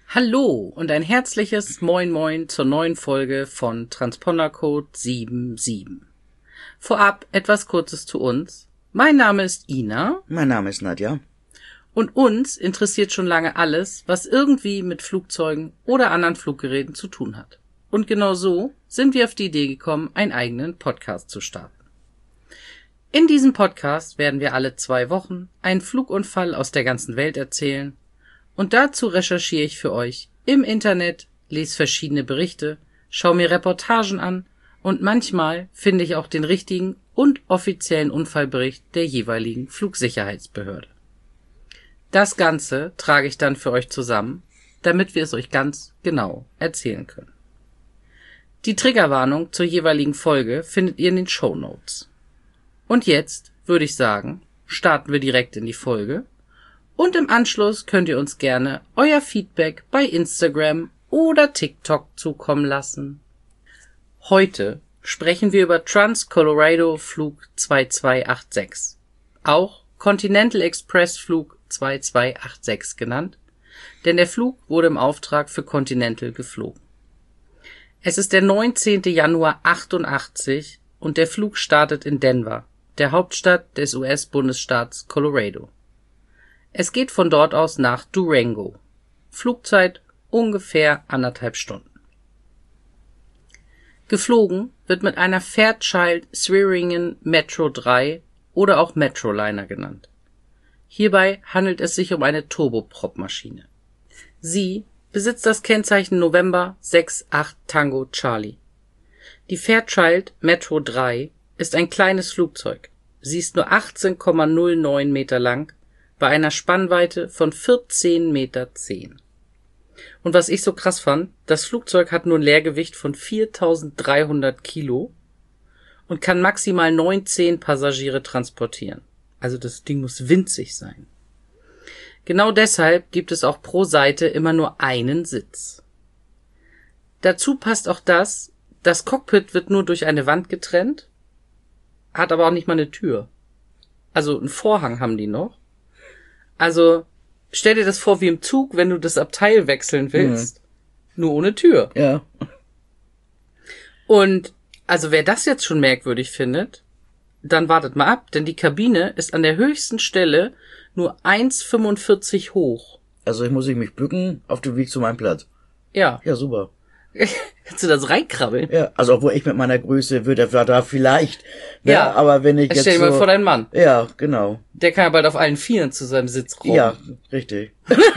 Hallo und ein herzliches Moin Moin zur neuen Folge von Transpondercode 77. Vorab etwas Kurzes zu uns. Mein Name ist Ina. Mein Name ist Nadja. Und uns interessiert schon lange alles, was irgendwie mit Flugzeugen oder anderen Fluggeräten zu tun hat. Und genau so sind wir auf die Idee gekommen, einen eigenen Podcast zu starten. In diesem Podcast werden wir alle 2 Wochen einen Flugunfall aus der ganzen Welt erzählen. Und dazu recherchiere ich für euch im Internet, lese verschiedene Berichte, schaue mir Reportagen an und manchmal finde ich auch den richtigen und offiziellen Unfallbericht der jeweiligen Flugsicherheitsbehörde. Das Ganze trage ich dann für euch zusammen, damit wir es euch ganz genau erzählen können. Die Triggerwarnung zur jeweiligen Folge findet ihr in den Shownotes. Und jetzt würde ich sagen, starten wir direkt in die Folge. Und im Anschluss könnt ihr uns gerne euer Feedback bei Instagram oder TikTok zukommen lassen. Heute sprechen wir über Trans-Colorado Flug 2286, auch Continental Express Flug 2286 genannt, denn der Flug wurde im Auftrag für Continental geflogen. Es ist der 19. Januar 88 und der Flug startet in Denver, der Hauptstadt des US-Bundesstaats Colorado. Es geht von dort aus nach Durango. Flugzeit ungefähr 1,5 Stunden. Geflogen wird mit einer Fairchild Swearingen Metro 3 oder auch Metroliner genannt. Hierbei handelt es sich um eine Turboprop-Maschine. Sie besitzt das Kennzeichen November 68 Tango Charlie. Die Fairchild Metro 3 ist ein kleines Flugzeug. Sie ist nur 18,09 Meter lang bei einer Spannweite von 14,10 Meter. Und was ich so krass fand, das Flugzeug hat nur ein Leergewicht von 4.300 Kilo und kann maximal 19 Passagiere transportieren. Also das Ding muss winzig sein. Genau deshalb gibt es auch pro Seite immer nur einen Sitz. Dazu passt auch das Cockpit wird nur durch eine Wand getrennt, hat aber auch nicht mal eine Tür. Also einen Vorhang haben die noch. Also, stell dir das vor wie im Zug, wenn du das Abteil wechseln willst. Nur ohne Tür. Ja. Und, also wer das jetzt schon merkwürdig findet, dann wartet mal ab, denn die Kabine ist an der höchsten Stelle nur 1,45 hoch. Also muss ich mich bücken auf dem Weg zu meinem Platz. Ja. Ja, super. Kannst du das reinkrabbeln? Ja, also obwohl ich mit meiner Größe würde da vielleicht. Ne? Ja. Aber wenn ich jetzt Stell dir mal vor deinen Mann. Ja, genau. Der kann ja bald auf allen Vieren zu seinem Sitz kommen. Ja, richtig.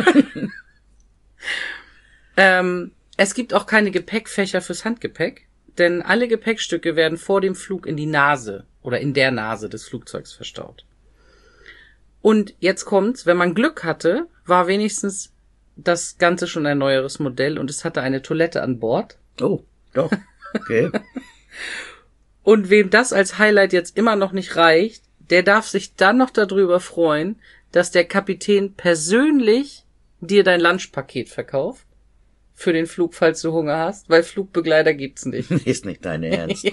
Es gibt auch keine Gepäckfächer fürs Handgepäck, denn alle Gepäckstücke werden vor dem Flug in die Nase oder in der Nase des Flugzeugs verstaut. Und jetzt kommt's, wenn man Glück hatte, war wenigstens das Ganze schon ein neueres Modell und es hatte eine Toilette an Bord. Oh, doch. Okay. Und wem das als Highlight jetzt immer noch nicht reicht, der darf sich dann noch darüber freuen, dass der Kapitän persönlich dir dein Lunchpaket verkauft. Für den Flug, falls du Hunger hast, weil Flugbegleiter gibt's nicht. Ist nicht dein Ernst.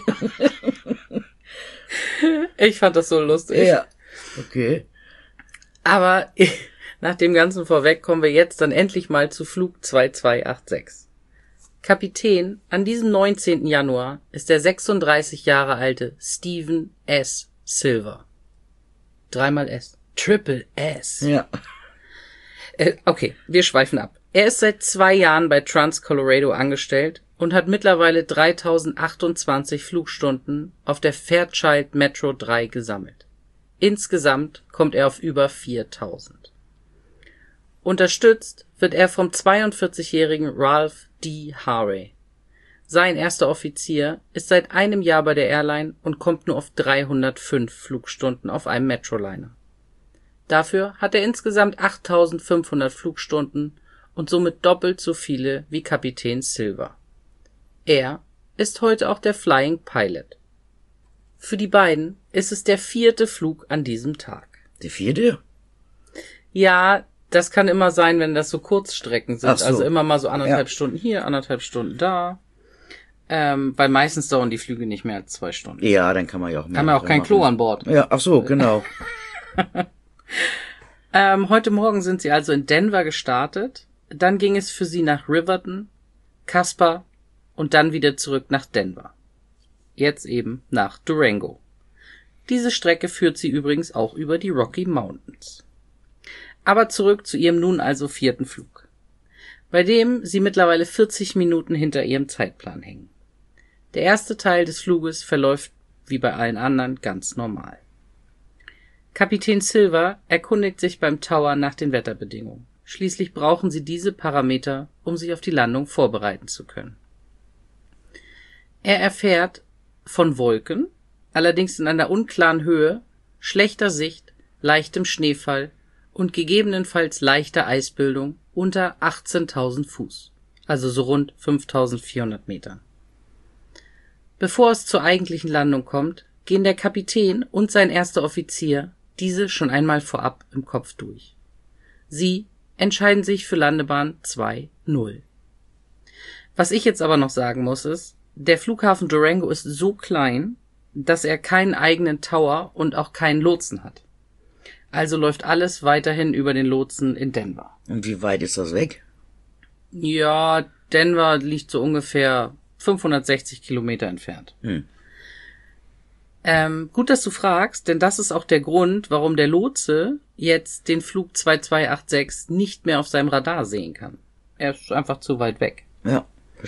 Ich fand das so lustig. Ja. Okay. Aber nach dem Ganzen vorweg kommen wir jetzt dann endlich mal zu Flug 2286. Kapitän an diesem 19. Januar ist der 36 Jahre alte Stephen S. Silver. 3-mal S. Triple S. Ja. Okay, wir schweifen ab. Er ist seit 2 Jahren bei Trans-Colorado angestellt und hat mittlerweile 3028 Flugstunden auf der Fairchild Metro 3 gesammelt. Insgesamt kommt er auf über 4000. Unterstützt wird er vom 42-jährigen Ralph D. Harvey. Sein erster Offizier ist seit einem Jahr bei der Airline und kommt nur auf 305 Flugstunden auf einem Metroliner. Dafür hat er insgesamt 8500 Flugstunden und somit doppelt so viele wie Kapitän Silver. Er ist heute auch der Flying Pilot. Für die beiden ist es der 4. Flug an diesem Tag. Die 4.? Ja, das kann immer sein, wenn das so Kurzstrecken sind. Ach so. Also immer mal so 1,5 Stunden hier, 1,5 Stunden da. Weil meistens dauern die Flüge nicht mehr als 2 Stunden. Ja, dann kann man ja auch mehr. Haben wir auch kein Klo an Bord. Ja, ach so, genau. Heute Morgen sind sie also in Denver gestartet. Dann ging es für sie nach Riverton, Casper und dann wieder zurück nach Denver. Jetzt eben nach Durango. Diese Strecke führt sie übrigens auch über die Rocky Mountains. Aber zurück zu ihrem nun also 4. Flug, bei dem sie mittlerweile 40 Minuten hinter ihrem Zeitplan hängen. Der erste Teil des Fluges verläuft wie bei allen anderen ganz normal. Kapitän Silver erkundigt sich beim Tower nach den Wetterbedingungen. Schließlich brauchen sie diese Parameter, um sich auf die Landung vorbereiten zu können. Er erfährt von Wolken, allerdings in einer unklaren Höhe, schlechter Sicht, leichtem Schneefall und gegebenenfalls leichter Eisbildung unter 18.000 Fuß, also so rund 5.400 Metern. Bevor es zur eigentlichen Landung kommt, gehen der Kapitän und sein erster Offizier diese schon einmal vorab im Kopf durch. Sie entscheiden sich für Landebahn 2-0. Was ich jetzt aber noch sagen muss ist, der Flughafen Durango ist so klein, dass er keinen eigenen Tower und auch keinen Lotsen hat. Also läuft alles weiterhin über den Lotsen in Denver. Und wie weit ist das weg? Ja, Denver liegt so ungefähr 560 Kilometer entfernt. Gut, dass du fragst, denn das ist auch der Grund, warum der Lotse jetzt den Flug 2286 nicht mehr auf seinem Radar sehen kann. Er ist einfach zu weit weg. Ja.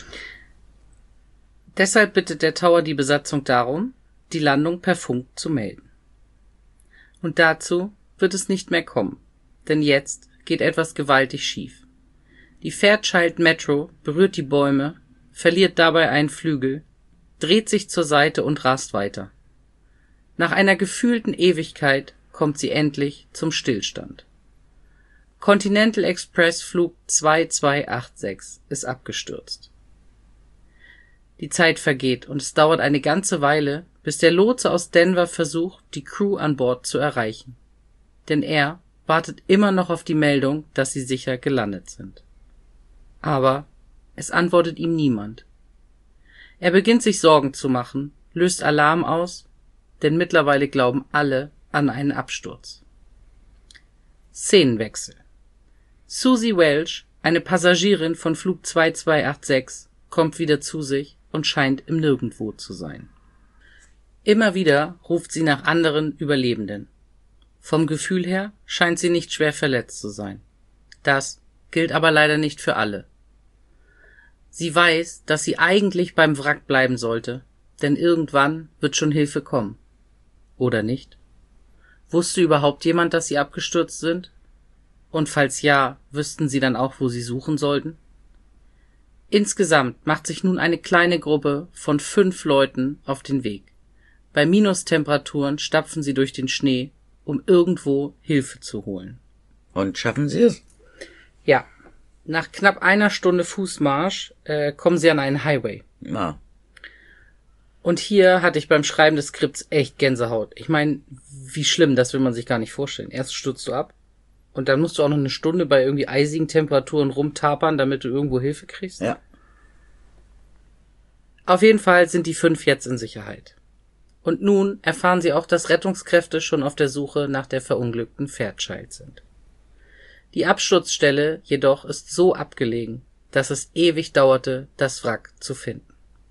Deshalb bittet der Tower die Besatzung darum, die Landung per Funk zu melden. Und dazu wird es nicht mehr kommen, denn jetzt geht etwas gewaltig schief. Die Fairchild Metro berührt die Bäume, verliert dabei einen Flügel, dreht sich zur Seite und rast weiter. Nach einer gefühlten Ewigkeit kommt sie endlich zum Stillstand. Continental Express Flug 2286 ist abgestürzt. Die Zeit vergeht und es dauert eine ganze Weile, bis der Lotse aus Denver versucht, die Crew an Bord zu erreichen. Denn er wartet immer noch auf die Meldung, dass sie sicher gelandet sind. Aber es antwortet ihm niemand. Er beginnt sich Sorgen zu machen, löst Alarm aus, denn mittlerweile glauben alle an einen Absturz. Szenenwechsel. Susie Welch, eine Passagierin von Flug 2286, kommt wieder zu sich und scheint im Nirgendwo zu sein. Immer wieder ruft sie nach anderen Überlebenden. Vom Gefühl her scheint sie nicht schwer verletzt zu sein. Das gilt aber leider nicht für alle. Sie weiß, dass sie eigentlich beim Wrack bleiben sollte, denn irgendwann wird schon Hilfe kommen. Oder nicht? Wusste überhaupt jemand, dass sie abgestürzt sind? Und falls ja, wüssten sie dann auch, wo sie suchen sollten? Insgesamt macht sich nun eine kleine Gruppe von 5 Leuten auf den Weg. Bei Minustemperaturen stapfen sie durch den Schnee, um irgendwo Hilfe zu holen. Und schaffen sie es? Ja. Nach knapp einer Stunde Fußmarsch kommen sie an einen Highway. Ja. Und hier hatte ich beim Schreiben des Skripts echt Gänsehaut. Ich meine, wie schlimm, das will man sich gar nicht vorstellen. Erst stürzt du ab und dann musst du auch noch eine Stunde bei irgendwie eisigen Temperaturen rumtapern, damit du irgendwo Hilfe kriegst. Ja. Auf jeden Fall sind die 5 jetzt in Sicherheit. Und nun erfahren sie auch, dass Rettungskräfte schon auf der Suche nach der verunglückten Fairchild sind. Die Absturzstelle jedoch ist so abgelegen, dass es ewig dauerte, das Wrack zu finden.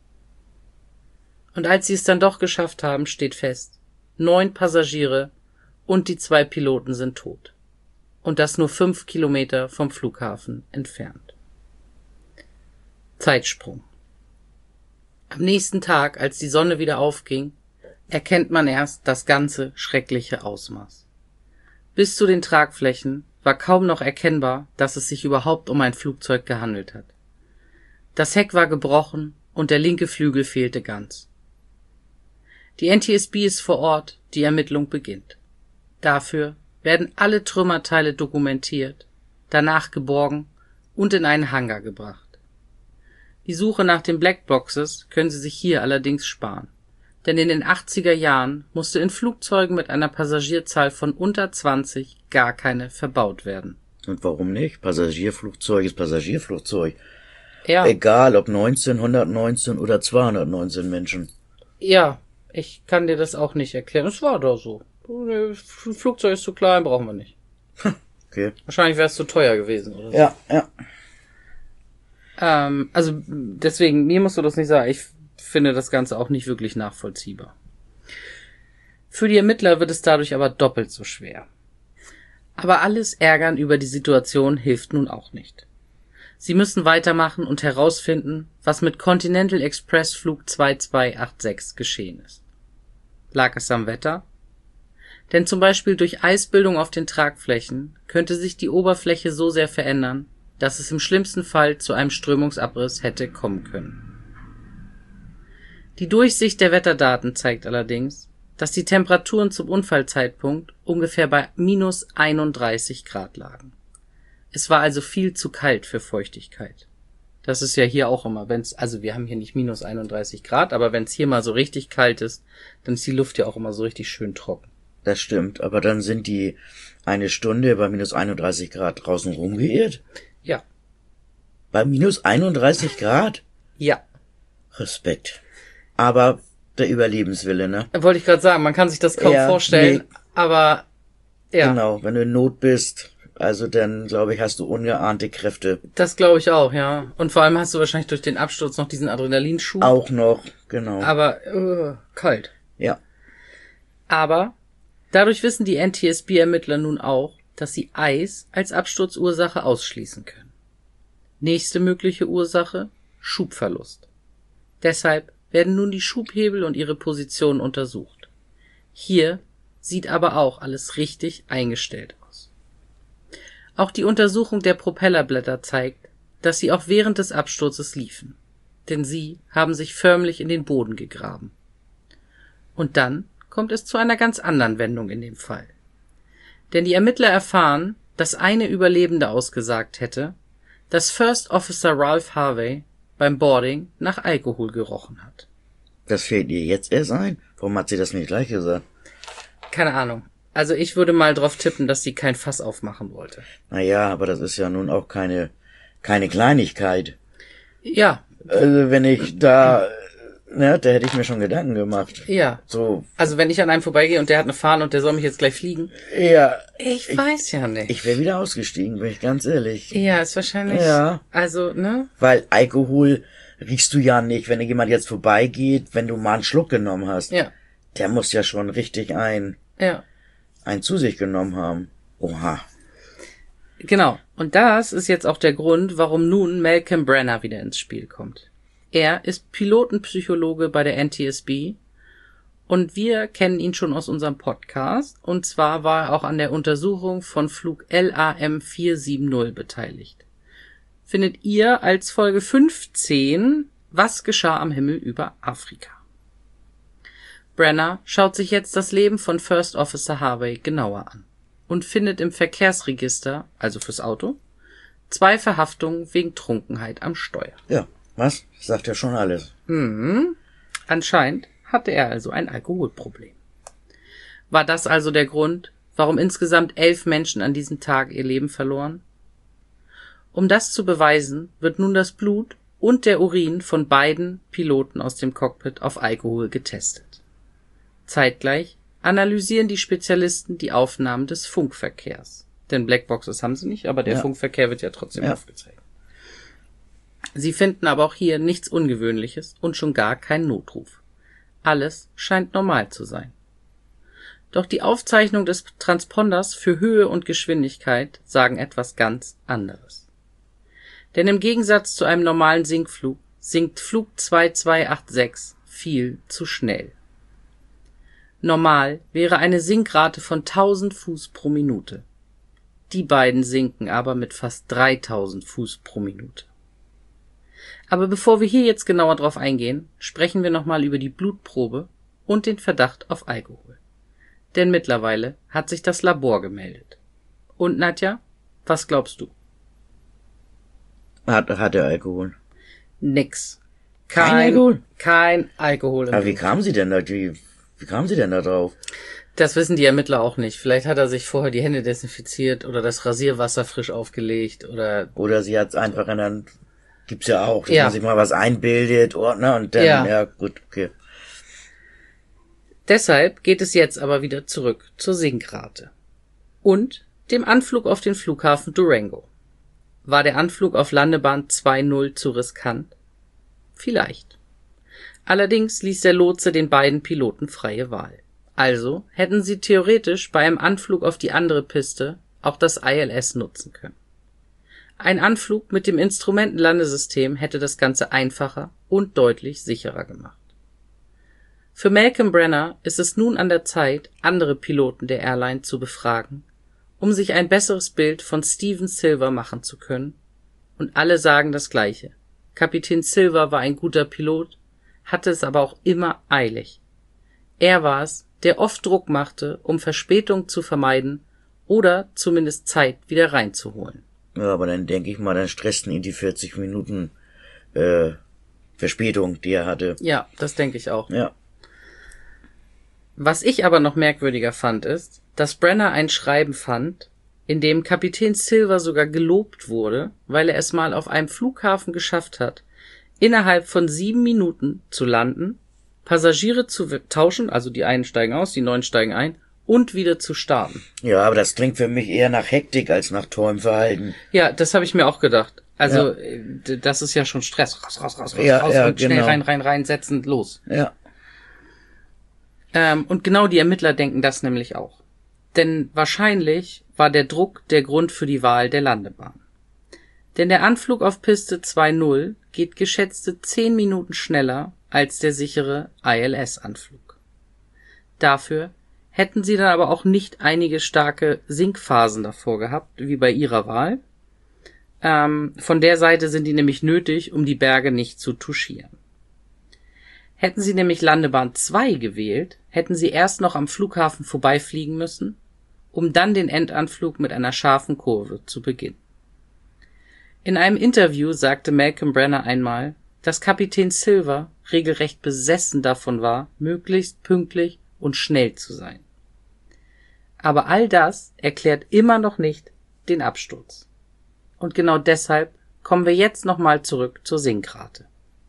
Und als sie es dann doch geschafft haben, steht fest, 9 Passagiere und die 2 Piloten sind tot. Und das nur 5 Kilometer vom Flughafen entfernt. Zeitsprung. Am nächsten Tag, als die Sonne wieder aufging, erkennt man erst das ganze schreckliche Ausmaß. Bis zu den Tragflächen war kaum noch erkennbar, dass es sich überhaupt um ein Flugzeug gehandelt hat. Das Heck war gebrochen und der linke Flügel fehlte ganz. Die NTSB ist vor Ort, die Ermittlung beginnt. Dafür werden alle Trümmerteile dokumentiert, danach geborgen und in einen Hangar gebracht. Die Suche nach den Blackboxes können Sie sich hier allerdings sparen, denn in den 80er Jahren musste in Flugzeugen mit einer Passagierzahl von unter 20 gar keine verbaut werden. Und warum nicht? Passagierflugzeug ist Passagierflugzeug. Ja. Egal ob 19, 119 oder 219 Menschen. Ja, ich kann dir das auch nicht erklären. Es war doch so. Flugzeug ist zu klein, brauchen wir nicht. Okay. Wahrscheinlich wäre es zu teuer gewesen oder so. Ja, ja. Also deswegen, mir musst du das nicht sagen. Ich finde das Ganze auch nicht wirklich nachvollziehbar. Für die Ermittler wird es dadurch aber doppelt so schwer. Aber alles Ärgern über die Situation hilft nun auch nicht. Sie müssen weitermachen und herausfinden, was mit Continental Express Flug 2286 geschehen ist. Lag es am Wetter? Denn zum Beispiel durch Eisbildung auf den Tragflächen könnte sich die Oberfläche so sehr verändern, dass es im schlimmsten Fall zu einem Strömungsabriss hätte kommen können. Die Durchsicht der Wetterdaten zeigt allerdings, dass die Temperaturen zum Unfallzeitpunkt ungefähr bei minus 31 Grad lagen. Es war also viel zu kalt für Feuchtigkeit. Das ist ja hier auch immer, also wir haben hier nicht minus 31 Grad, aber wenn es hier mal so richtig kalt ist, dann ist die Luft ja auch immer so richtig schön trocken. Das stimmt, aber dann sind die eine Stunde bei minus 31 Grad draußen rumgeirrt? Ja. Bei minus 31 Grad? Ja. Respekt. Aber der Überlebenswille, ne? Wollte ich gerade sagen, man kann sich das kaum vorstellen, aber ja. Genau, wenn du in Not bist, also dann, glaube ich, hast du ungeahnte Kräfte. Das glaube ich auch, ja. Und vor allem hast du wahrscheinlich durch den Absturz noch diesen Adrenalinschub. Auch noch, genau. Aber kalt. Ja. Aber dadurch wissen die NTSB-Ermittler nun auch, dass sie Eis als Absturzursache ausschließen können. Nächste mögliche Ursache: Schubverlust. Deshalb werden nun die Schubhebel und ihre Position untersucht. Hier sieht aber auch alles richtig eingestellt aus. Auch die Untersuchung der Propellerblätter zeigt, dass sie auch während des Absturzes liefen, denn sie haben sich förmlich in den Boden gegraben. Und dann kommt es zu einer ganz anderen Wendung in dem Fall. Denn die Ermittler erfahren, dass eine Überlebende ausgesagt hätte, dass First Officer Ralph Harvey beim Boarding nach Alkohol gerochen hat. Das fällt ihr jetzt erst ein? Warum hat sie das nicht gleich gesagt? Keine Ahnung. Also ich würde mal drauf tippen, dass sie kein Fass aufmachen wollte. Naja, aber das ist ja nun auch keine Kleinigkeit. Ja. Also wenn ich da hätte ich mir schon Gedanken gemacht. Ja. So. Also wenn ich an einem vorbeigehe und der hat eine Fahne und der soll mich jetzt gleich fliegen. Ja. Ich weiß ja nicht. Ich wäre wieder ausgestiegen, bin ich ganz ehrlich. Ja, ist wahrscheinlich. Ja. Also, ne? Weil Alkohol riechst du ja nicht, wenn jemand jetzt vorbeigeht, wenn du mal einen Schluck genommen hast. Ja. Der muss ja schon richtig einen zu sich genommen haben. Oha. Genau. Und das ist jetzt auch der Grund, warum nun Malcolm Brenner wieder ins Spiel kommt. Er ist Pilotenpsychologe bei der NTSB und wir kennen ihn schon aus unserem Podcast. Und zwar war er auch an der Untersuchung von Flug LAM 470 beteiligt. Findet ihr als Folge 15 Was geschah am Himmel über Afrika? Brenner schaut sich jetzt das Leben von First Officer Harvey genauer an und findet im Verkehrsregister, also fürs Auto, 2 Verhaftungen wegen Trunkenheit am Steuer. Ja, was? Sagt ja schon alles. Anscheinend hatte er also ein Alkoholproblem. War das also der Grund, warum insgesamt 11 Menschen an diesem Tag ihr Leben verloren? Um das zu beweisen, wird nun das Blut und der Urin von beiden Piloten aus dem Cockpit auf Alkohol getestet. Zeitgleich analysieren die Spezialisten die Aufnahmen des Funkverkehrs. Denn Blackboxes haben sie nicht, aber der Funkverkehr wird ja trotzdem aufgezeichnet. Sie finden aber auch hier nichts Ungewöhnliches und schon gar keinen Notruf. Alles scheint normal zu sein. Doch die Aufzeichnung des Transponders für Höhe und Geschwindigkeit sagen etwas ganz anderes. Denn im Gegensatz zu einem normalen Sinkflug sinkt Flug 2286 viel zu schnell. Normal wäre eine Sinkrate von 1000 Fuß pro Minute. Die beiden sinken aber mit fast 3000 Fuß pro Minute. Aber bevor wir hier jetzt genauer drauf eingehen, sprechen wir nochmal über die Blutprobe und den Verdacht auf Alkohol. Denn mittlerweile hat sich das Labor gemeldet. Und Nadja, was glaubst du? Hat er Alkohol? Nix. Kein Alkohol? Kein Alkohol. Aber wie kam sie denn da drauf? Das wissen die Ermittler auch nicht. Vielleicht hat er sich vorher die Hände desinfiziert oder das Rasierwasser frisch aufgelegt oder sie hat es einfach gibt's ja auch, dass man sich mal was einbildet, Ordner und dann, gut, okay. Deshalb geht es jetzt aber wieder zurück zur Sinkrate und dem Anflug auf den Flughafen Durango. War der Anflug auf Landebahn 2-0 zu riskant? Vielleicht. Allerdings ließ der Lotse den beiden Piloten freie Wahl. Also hätten sie theoretisch bei einem Anflug auf die andere Piste auch das ILS nutzen können. Ein Anflug mit dem Instrumentenlandesystem hätte das Ganze einfacher und deutlich sicherer gemacht. Für Malcolm Brenner ist es nun an der Zeit, andere Piloten der Airline zu befragen, um sich ein besseres Bild von Steven Silver machen zu können, und alle sagen das Gleiche. Kapitän Silver war ein guter Pilot, hatte es aber auch immer eilig. Er war es, der oft Druck machte, um Verspätung zu vermeiden oder zumindest Zeit wieder reinzuholen. Ja, aber dann denke ich mal, dann stressten ihn die 40 Minuten Verspätung, die er hatte. Ja, das denke ich auch. Ja. Was ich aber noch merkwürdiger fand, ist, dass Brenner ein Schreiben fand, in dem Kapitän Silver sogar gelobt wurde, weil er es mal auf einem Flughafen geschafft hat, innerhalb von 7 Minuten zu landen, Passagiere zu tauschen, also die einen steigen aus, die neuen steigen ein, und wieder zu starten. Ja, aber das klingt für mich eher nach Hektik als nach tollem Verhalten. Ja, das habe ich mir auch gedacht. Also, das ist ja schon Stress. Raus, raus, und schnell rein, setzen, los. Ja. Und genau die Ermittler denken das nämlich auch. Denn wahrscheinlich war der Druck der Grund für die Wahl der Landebahn. Denn der Anflug auf Piste 2.0 geht geschätzte 10 Minuten schneller als der sichere ILS-Anflug. Dafür hätten sie dann aber auch nicht einige starke Sinkphasen davor gehabt, wie bei ihrer Wahl. Von der Seite sind die nämlich nötig, um die Berge nicht zu touchieren. Hätten sie nämlich Landebahn 2 gewählt, hätten sie erst noch am Flughafen vorbeifliegen müssen, um dann den Endanflug mit einer scharfen Kurve zu beginnen. In einem Interview sagte Malcolm Brenner einmal, dass Kapitän Silver regelrecht besessen davon war, möglichst pünktlich und schnell zu sein. Aber all das erklärt immer noch nicht den Absturz. Und genau deshalb kommen wir jetzt nochmal zurück zur Sinkrate.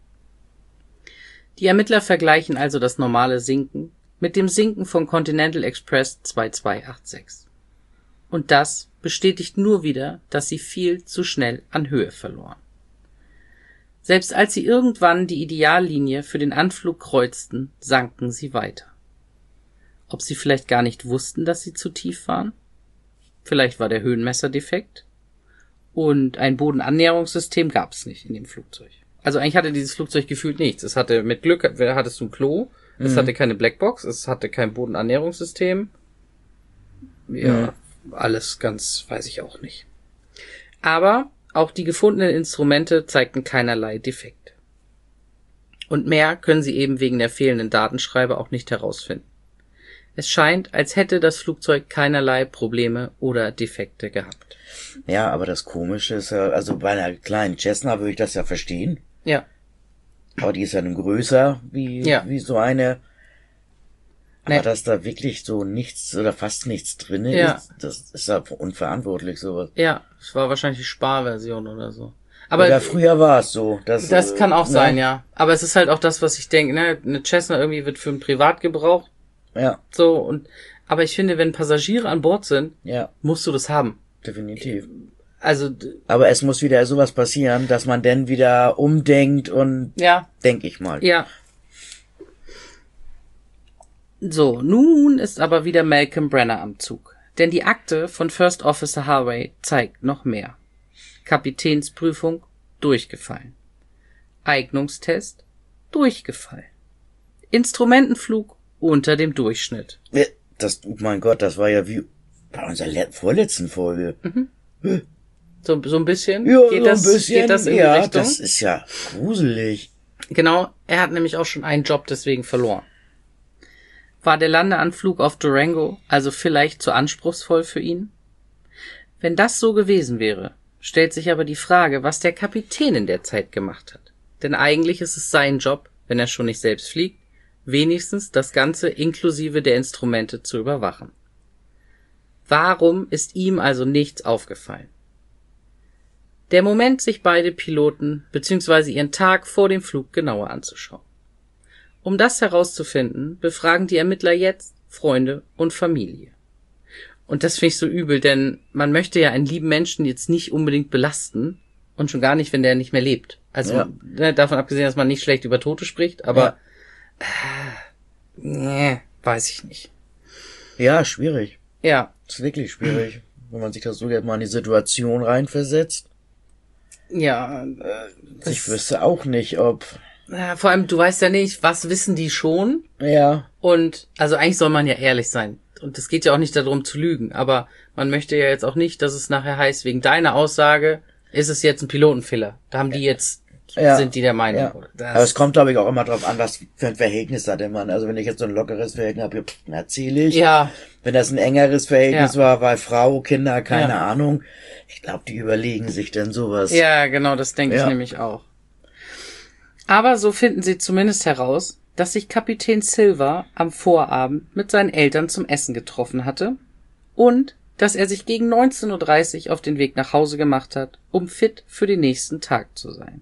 Die Ermittler vergleichen also das normale Sinken mit dem Sinken von Continental Express 2286. Und das bestätigt nur wieder, dass sie viel zu schnell an Höhe verloren. Selbst als sie irgendwann die Ideallinie für den Anflug kreuzten, sanken sie weiter. Ob sie vielleicht gar nicht wussten, dass sie zu tief waren? Vielleicht war der Höhenmesser defekt? Und ein Bodenannäherungssystem gab es nicht in dem Flugzeug. Also eigentlich hatte dieses Flugzeug gefühlt nichts. Es hatte mit Glück, hattest du ein Klo, es hatte keine Blackbox, es hatte kein Bodenannäherungssystem. Ja, alles ganz, weiß ich auch nicht. Aber auch die gefundenen Instrumente zeigten keinerlei Defekte. Und mehr können sie eben wegen der fehlenden Datenschreiber auch nicht herausfinden. Es scheint, als hätte das Flugzeug keinerlei Probleme oder Defekte gehabt. Ja, aber das Komische ist ja, also bei einer kleinen Cessna würde ich das ja verstehen. Ja. Aber die ist ja nun größer wie so eine. Aber dass da wirklich so nichts oder fast nichts drin ist, das ist ja unverantwortlich, sowas. Ja, es war wahrscheinlich die Sparversion oder so. Aber oder früher war es so. Das kann auch sein, ja. Aber es ist halt auch das, was ich denke, ne? Eine Cessna irgendwie wird für einen Privatgebrauch. Ja. So, aber ich finde, wenn Passagiere an Bord sind, musst du das haben. Definitiv. Also. Aber es muss wieder sowas passieren, dass man dann wieder umdenkt und, denke ich mal. Ja. So, nun ist aber wieder Malcolm Brenner am Zug. Denn die Akte von First Officer Harvey zeigt noch mehr. Kapitänsprüfung, durchgefallen. Eignungstest, durchgefallen. Instrumentenflug, unter dem Durchschnitt. Mein Gott, das war ja wie bei unserer vorletzten Folge. Mhm. So ein bisschen? Ja, geht das in die Richtung? Das ist ja gruselig. Genau, er hat nämlich auch schon einen Job deswegen verloren. War der Landeanflug auf Durango also vielleicht zu anspruchsvoll für ihn? Wenn das so gewesen wäre, stellt sich aber die Frage, was der Kapitän in der Zeit gemacht hat. Denn eigentlich ist es sein Job, wenn er schon nicht selbst fliegt, wenigstens das Ganze inklusive der Instrumente zu überwachen. Warum ist ihm also nichts aufgefallen? Der Moment, sich beide Piloten bzw. ihren Tag vor dem Flug genauer anzuschauen. Um das herauszufinden, befragen die Ermittler jetzt Freunde und Familie. Und das finde ich so übel, denn man möchte ja einen lieben Menschen jetzt nicht unbedingt belasten und schon gar nicht, wenn der nicht mehr lebt. Also davon abgesehen, dass man nicht schlecht über Tote spricht, aber weiß ich nicht. Ja, schwierig. Ja. Das ist wirklich schwierig, wenn man sich das so jetzt mal in die Situation reinversetzt. Ja. Ich wüsste auch nicht, ob... Ja, vor allem, du weißt ja nicht, was wissen die schon? Ja. Und, also eigentlich soll man ja ehrlich sein. Und es geht ja auch nicht darum zu lügen, aber man möchte ja jetzt auch nicht, dass es nachher heißt, wegen deiner Aussage ist es jetzt ein Pilotenfehler. Da haben die jetzt, sind die der Meinung. Ja. Aber es kommt, glaube ich, auch immer drauf an, was für ein Verhältnis hat der Mann. Also wenn ich jetzt so ein lockeres Verhältnis habe, dann erzähle ich. Ja. Wenn das ein engeres Verhältnis war, weil Frau, Kinder, keine Ahnung. Ich glaube, die überlegen sich denn sowas. Ja, genau, das denke ich nämlich auch. Aber so finden sie zumindest heraus, dass sich Kapitän Silver am Vorabend mit seinen Eltern zum Essen getroffen hatte und dass er sich gegen 19:30 Uhr auf den Weg nach Hause gemacht hat, um fit für den nächsten Tag zu sein.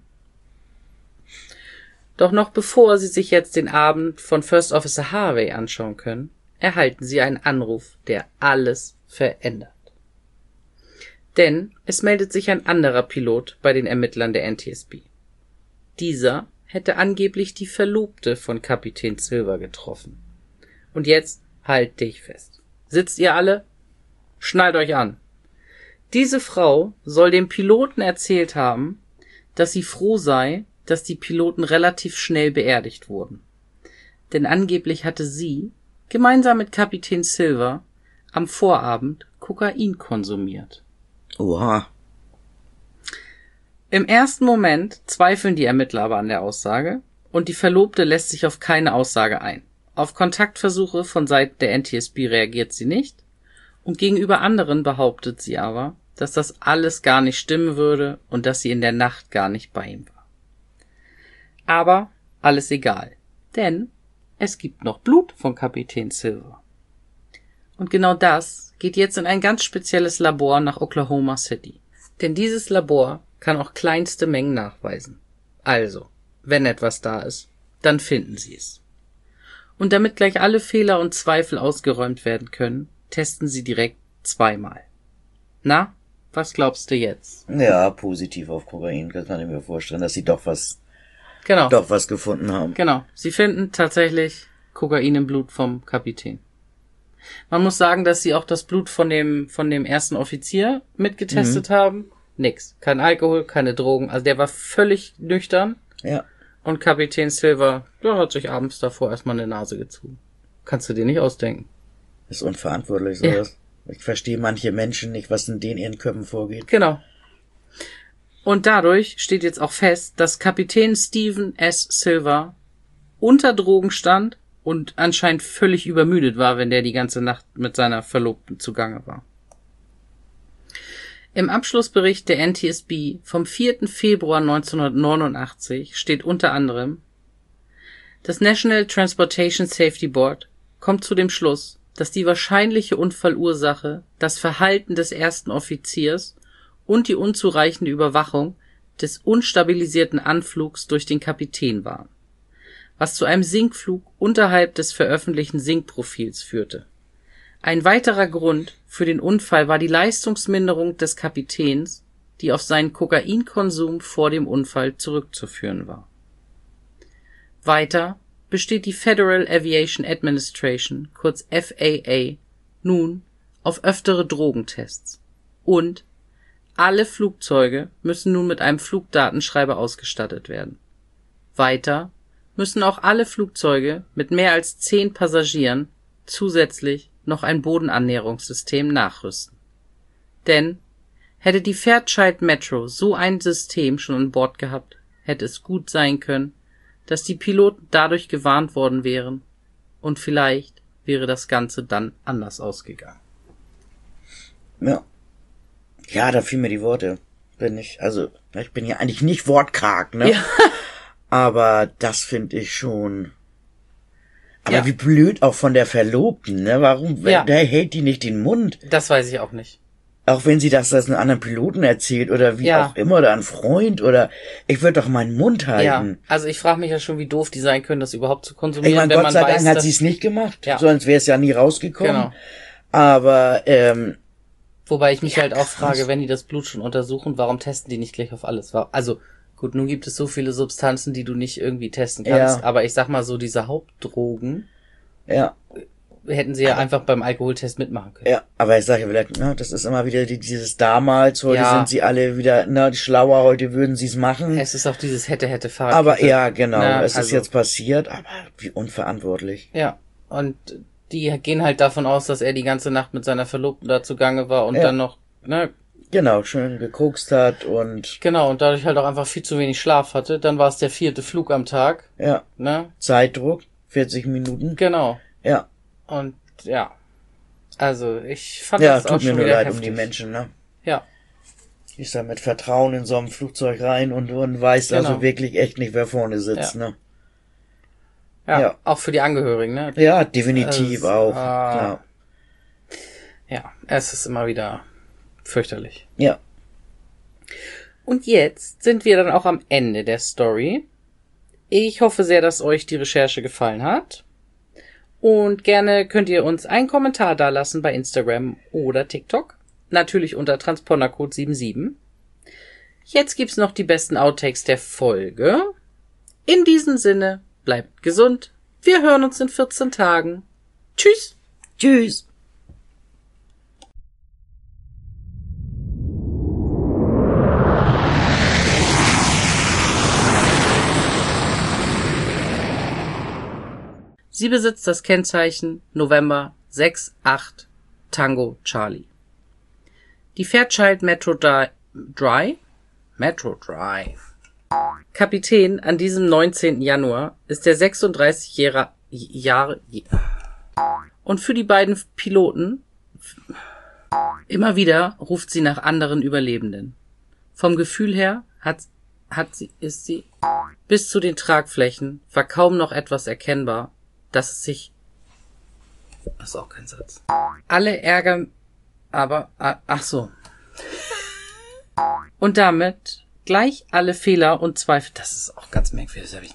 Doch noch bevor sie sich jetzt den Abend von First Officer Harvey anschauen können, erhalten sie einen Anruf, der alles verändert. Denn es meldet sich ein anderer Pilot bei den Ermittlern der NTSB. Dieser hätte angeblich die Verlobte von Kapitän Silver getroffen. Und jetzt halt dich fest. Sitzt ihr alle? Schnallt euch an. Diese Frau soll dem Piloten erzählt haben, dass sie froh sei, dass die Piloten relativ schnell beerdigt wurden. Denn angeblich hatte sie, gemeinsam mit Kapitän Silver, am Vorabend Kokain konsumiert. Oha. Im ersten Moment zweifeln die Ermittler aber an der Aussage und die Verlobte lässt sich auf keine Aussage ein. Auf Kontaktversuche von Seiten der NTSB reagiert sie nicht und gegenüber anderen behauptet sie aber, dass das alles gar nicht stimmen würde und dass sie in der Nacht gar nicht bei ihm war. Aber alles egal, denn es gibt noch Blut von Kapitän Silver. Und genau das geht jetzt in ein ganz spezielles Labor nach Oklahoma City. Denn dieses Labor kann auch kleinste Mengen nachweisen. Also, wenn etwas da ist, dann finden sie es. Und damit gleich alle Fehler und Zweifel ausgeräumt werden können, testen sie direkt zweimal. Na, was glaubst du jetzt? Ja, positiv auf Kokain, das kann ich mir vorstellen, dass sie doch was gefunden haben. Genau, sie finden tatsächlich Kokain im Blut vom Kapitän. Man muss sagen, dass sie auch das Blut von dem ersten Offizier mitgetestet haben. Nix. Kein Alkohol, keine Drogen. Also der war völlig nüchtern. Ja. Und Kapitän Silver, der hat sich abends davor erstmal eine Nase gezogen. Kannst du dir nicht ausdenken. Ist unverantwortlich sowas. Ja. Ich verstehe manche Menschen nicht, was in denen ihren Köpfen vorgeht. Genau. Und dadurch steht jetzt auch fest, dass Kapitän Stephen S. Silver unter Drogen stand und anscheinend völlig übermüdet war, wenn der die ganze Nacht mit seiner Verlobten zugange war. Im Abschlussbericht der NTSB vom 4. Februar 1989 steht unter anderem: Das National Transportation Safety Board kommt zu dem Schluss, dass die wahrscheinliche Unfallursache das Verhalten des ersten Offiziers und die unzureichende Überwachung des unstabilisierten Anflugs durch den Kapitän waren, was zu einem Sinkflug unterhalb des veröffentlichten Sinkprofils führte. Ein weiterer Grund für den Unfall war die Leistungsminderung des Kapitäns, die auf seinen Kokainkonsum vor dem Unfall zurückzuführen war. Weiter besteht die Federal Aviation Administration, kurz FAA, nun auf öftere Drogentests. Und alle Flugzeuge müssen nun mit einem Flugdatenschreiber ausgestattet werden. Weiter müssen auch alle Flugzeuge mit mehr als 10 Passagieren zusätzlich noch ein Bodenannäherungssystem nachrüsten. Denn hätte die Fairchild Metro so ein System schon an Bord gehabt, hätte es gut sein können, dass die Piloten dadurch gewarnt worden wären und vielleicht wäre das Ganze dann anders ausgegangen. Ja. Ja, da fielen mir die Worte. Ich bin ja eigentlich nicht wortkarg, ne? Ja. Aber das finde ich schon. Aber wie blöd auch von der Verlobten, ne? Warum? Der hält die nicht den Mund. Das weiß ich auch nicht. Auch wenn sie das einem anderen Piloten erzählt oder wie auch immer oder ein Freund oder ich würde doch meinen Mund halten. Ja, also ich frage mich ja schon, wie doof die sein können, das überhaupt zu konsumieren. Ich meine, Gott sei Dank hat sie es nicht gemacht, sonst wäre es ja nie rausgekommen. Genau. Aber, Wobei ich mich halt auch frage, wenn die das Blut schon untersuchen, warum testen die nicht gleich auf alles? Also, gut, nun gibt es so viele Substanzen, die du nicht irgendwie testen kannst, Ja. aber ich sag mal so, diese Hauptdrogen ja, hätten sie ja einfach beim Alkoholtest mitmachen können. ja, aber ich sage ja vielleicht, ne, das ist immer wieder dieses damals, heute Ja. sind sie alle wieder, ne, schlauer, heute würden sie es machen. Es ist auch dieses hätte Fahrrad. Aber ja, genau, Na, es ist also- jetzt passiert, aber wie unverantwortlich. Ja, und die gehen halt davon aus, dass er die ganze Nacht mit seiner Verlobten da zugange war und Ja. dann noch, ne, Genau, schön gekokst hat und, genau, und dadurch halt auch einfach viel zu wenig Schlaf hatte. Dann war es der 4. Flug am Tag, ja, ne, Zeitdruck, 40 Minuten. genau. Ja, Und ja, also ich fand ja, das auch tut mir schon nur wieder leid heftig. um die Menschen, ne. Ja, Ich da mit Vertrauen in so einem Flugzeug rein und weiß Genau. also wirklich echt nicht, wer vorne sitzt, Ja. ne. ja, Ja. auch für die Angehörigen, ne. Ja, definitiv Es, auch, klar. Ja, es ist immer wieder fürchterlich. Ja, Und jetzt sind wir dann auch am Ende der Story. Ich hoffe sehr, dass euch die Recherche gefallen hat. Und gerne könnt ihr uns einen Kommentar dalassen bei Instagram oder TikTok. Natürlich unter Transpondercode 77. Jetzt gibt's noch die besten Outtakes der Folge. In diesem Sinne, bleibt gesund. Wir hören uns in 14 Tagen. Tschüss! tschüss. Sie besitzt das Kennzeichen November 68 Tango Charlie. Die Fairchild Metro Dry. Kapitän an diesem 19. Januar ist der 36 Jahre und für die beiden Piloten immer wieder ruft sie nach anderen Überlebenden. Vom Gefühl her ist sie bis zu den Tragflächen war kaum noch etwas erkennbar, dass es sich, das ist auch kein Satz. Alle ärgern, aber, ach so. Und damit gleich alle Fehler und Zweifel, das ist auch ganz merkwürdig, das habe ich